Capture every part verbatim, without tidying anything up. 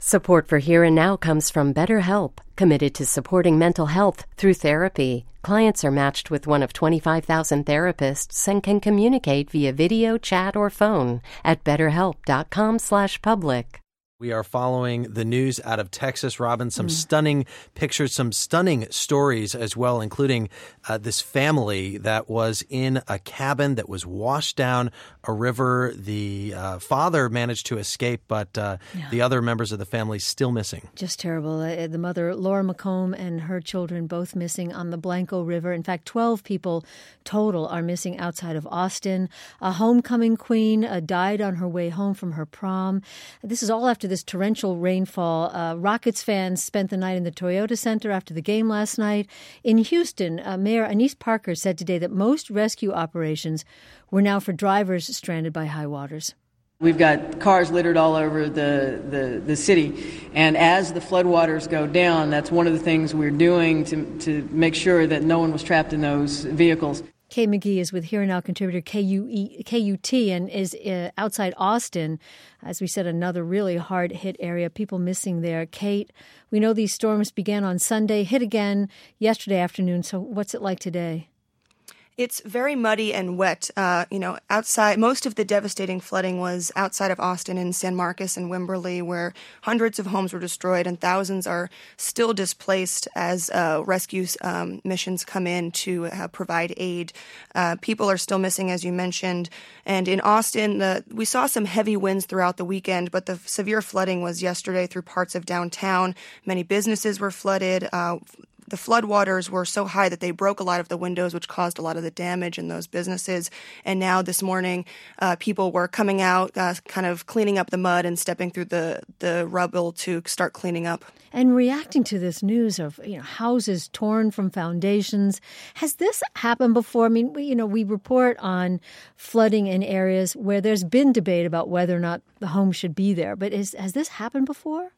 Support for Here and Now comes from BetterHelp, committed to supporting mental health through therapy. Clients are matched with one of twenty-five thousand therapists and can communicate via video, chat, or phone at betterhelp.com slash public. We are following the news out of Texas, Robin. Some Mm. stunning pictures, some stunning stories as well, including uh, this family that was in a cabin that was washed down a river. The uh, father managed to escape, but uh, Yeah. the other members of the family still missing. Just terrible. Uh, the mother, Laura McComb, and her children both missing on the Blanco River. In fact, twelve people total are missing outside of Austin. A homecoming queen uh, died on her way home from her prom. This is all after this torrential rainfall. Uh, Rockets fans spent the night in the Toyota Center after the game last night. In Houston, uh, Mayor Anise Parker said today that most rescue operations were now for drivers stranded by high waters. We've got cars littered all over the, the, the city, and as the floodwaters go down, that's one of the things we're doing to, to make sure that no one was trapped in those vehicles. Kay McGee is with Here and Now contributor K U E, K U T and is uh, outside Austin. As we said, another really hard-hit area, people missing there. Kate, we know these storms began on Sunday, hit again yesterday afternoon. So what's it like today? It's very muddy and wet. Uh, you know, outside, most of the devastating flooding was outside of Austin in San Marcos and Wimberley, where hundreds of homes were destroyed and thousands are still displaced as uh, rescue um, missions come in to uh, provide aid. Uh, people are still missing, as you mentioned. And in Austin, the, we saw some heavy winds throughout the weekend, but the severe flooding was yesterday through parts of downtown. Many businesses were flooded. Uh, The floodwaters were so high that they broke a lot of the windows, which caused a lot of the damage in those businesses. And now this morning, uh, people were coming out, uh, kind of cleaning up the mud and stepping through the, the rubble to start cleaning up. And reacting to this news of, you know, houses torn from foundations, has this happened before? I mean, we, you know, we report on flooding in areas where there's been debate about whether or not the home should be there. But is, has this happened before?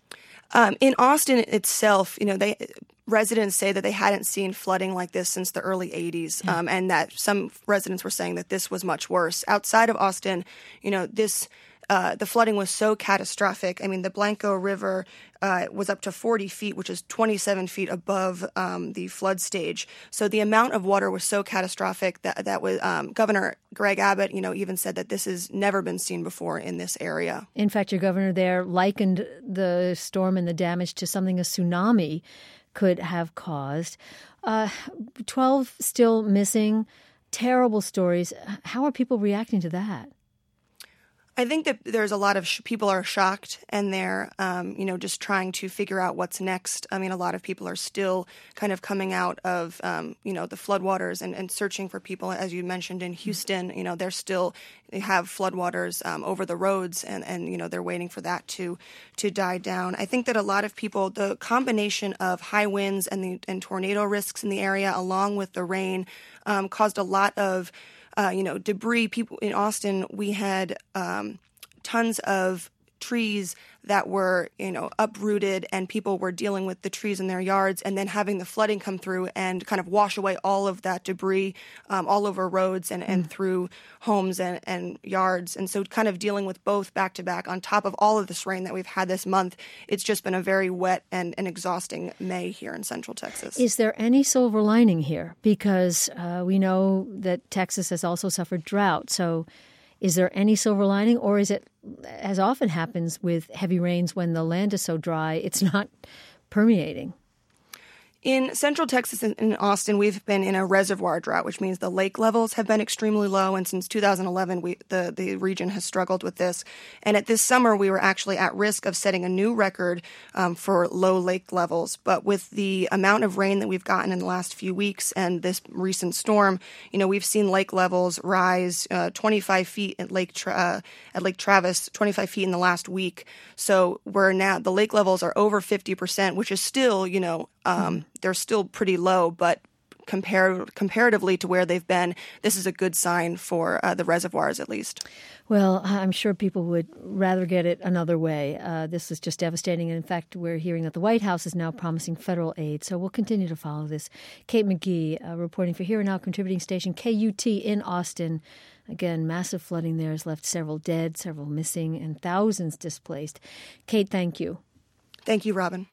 Um, in Austin itself, you know, they residents say that they hadn't seen flooding like this since the early eighties, Yeah. um, and that some residents were saying that this was much worse. Outside of Austin, you know, this uh, the flooding was so catastrophic. I mean, the Blanco River uh, was up to forty feet, which is twenty-seven feet above um, the flood stage. So the amount of water was so catastrophic that that was um, Governor Greg Abbott, you know, even said that this has never been seen before in this area. In fact, your governor there likened the storm and the damage to something a tsunami could have caused. Uh, twelve still missing. Terrible stories. How are people reacting to that? I think that there's a lot of sh- people are shocked and they're, um, you know, just trying to figure out what's next. I mean, a lot of people are still kind of coming out of, um, you know, the floodwaters and, and searching for people. As you mentioned in Houston, you know, they're still they have floodwaters um, over the roads and, and, you know, they're waiting for that to to die down. I think that a lot of people, the combination of high winds and the and tornado risks in the area, along with the rain, um, caused a lot of Uh, you know, debris. People in Austin, we had um, tons of trees that were, you know, uprooted, and people were dealing with the trees in their yards, and then having the flooding come through and kind of wash away all of that debris um, all over roads and, and mm. through homes and, and yards. And so kind of dealing with both back to back on top of all of this rain that we've had this month, it's just been a very wet and, and exhausting May here in Central Texas. Is there any silver lining here? Because uh, we know that Texas has also suffered drought. So is there any silver lining, or is it, as often happens with heavy rains when the land is so dry, it's not permeating? In Central Texas and in Austin, we've been in a reservoir drought, which means the lake levels have been extremely low. And since two thousand eleven, we, the, the region has struggled with this. And at this summer, we were actually at risk of setting a new record um, for low lake levels. But with the amount of rain that we've gotten in the last few weeks and this recent storm, you know, we've seen lake levels rise uh, twenty-five feet at Lake Tra- uh, at Lake Travis, twenty-five feet in the last week. So we're now, the lake levels are over fifty percent, which is still, you know, um, they're still pretty low, but compar- comparatively to where they've been, this is a good sign for uh, the reservoirs, at least. Well, I'm sure people would rather get it another way. Uh, this is just devastating. And in fact, we're hearing that the White House is now promising federal aid. So we'll continue to follow this. Kate McGee, uh, reporting for Here and Now, contributing station K U T in Austin. Again, massive flooding there has left several dead, several missing, and thousands displaced. Kate, thank you. Thank you, Robin.